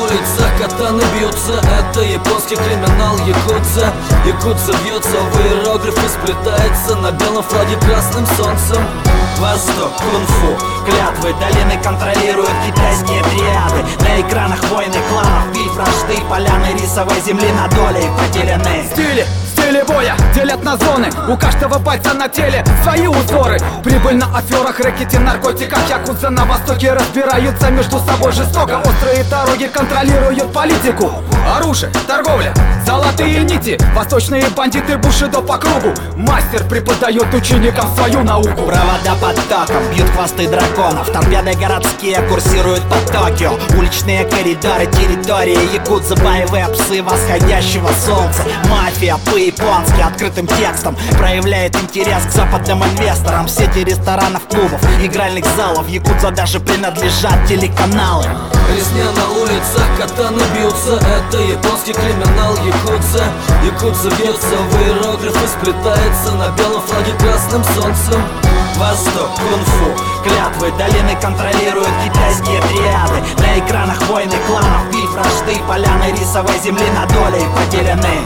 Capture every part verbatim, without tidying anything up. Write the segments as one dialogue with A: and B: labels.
A: улицах катаны бьются, это японский криминал якудза. Якудза бьется в иероглифы, сплетается на белом флаге красным солнцем. Восток, кунг-фу,
B: клятвы долины контролируют китайские триады. На экранах войны кланов, биф, рашты, поляны рисовой земли на доли поделены.
C: Стили, стили боя делят на зоны. У каждого бойца на теле свои узоры. Прибыль на аферах, рэкете, наркотиках. Якудза на востоке разбираются между собой жестоко. Острые дороги контролируют политику. Оружие, торговля, золотые нити. Восточные бандиты бушидо по кругу. Мастер преподает ученикам свою науку.
B: Провода под током, бьют хвосты драконов. Торпеды городские курсируют по Токио. Уличные коридоры, территории якудза, боевые псы восходящего солнца. Мафия по-японски открытым текстом проявляет интерес к западным инвесторам. Сети ресторанов, клубов, игральных залов якудза даже принадлежат телеканалам.
A: Резня на улицах, катаны бьются, это японский криминал якудза. Якудза бьется в иероглифы, сплетается на белом флаге красным солнцем. Восток, кунг-фу,
B: клятвы долины контролируют китайские триады. На экранах войны кланов, биф, рашты, поляны рисовой земли на доли поделены.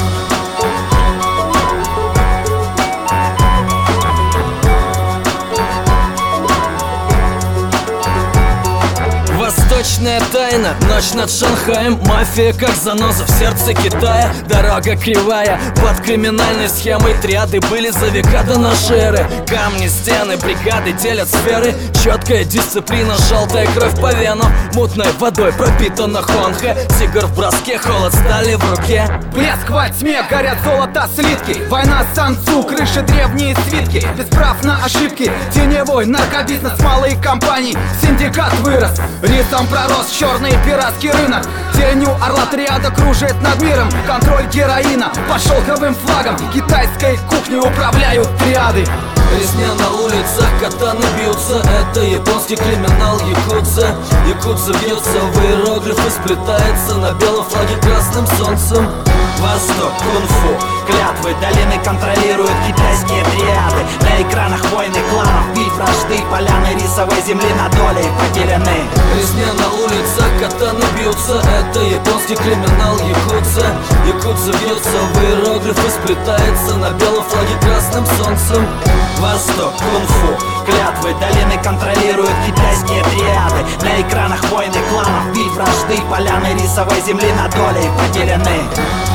A: Восточная тайна, ночь над Шанхаем. Мафия как заноза в сердце Китая. Дорога кривая, под криминальной схемой. Триады были за века до нашей эры. Камни, стены, бригады делят сферы. Четкая дисциплина, желтая кровь по венам. Мутной водой пропитана Хонхэ. Тигр в броске, холод стали в руке.
C: Блеск во тьме, горят золото слитки. Война с Санцу, крыши древние свитки. Без прав на ошибки, теневой наркобизнес, малые компании. Синдикат вырос, рисом пророс черный пиратский рынок. Тенью орла триада кружит над миром. Контроль героина под шелковым флагом. Китайской кухней управляют триады.
A: Резня на улицах, катаны бьются, это японский криминал якудза. Якудза бьется в иероглифы, сплетается на белом флаге красным солнцем. Восток, кунг-фу,
B: клятвы долины контролируют китайские триады. На экранах войны кланов, биф, рашты, поляны рисовой земли на доли поделены.
A: Резня на улицах, катаны бьются, это японский криминал якудза. Якудза бьется в иероглифы, сплетается на белом флаге красным солнцем. Восток, кунг-фу,
B: клятвы долины контролируют китайские триады. На экранах войны кланов, биф, рашты, поляны рисовой земли на доли поделены.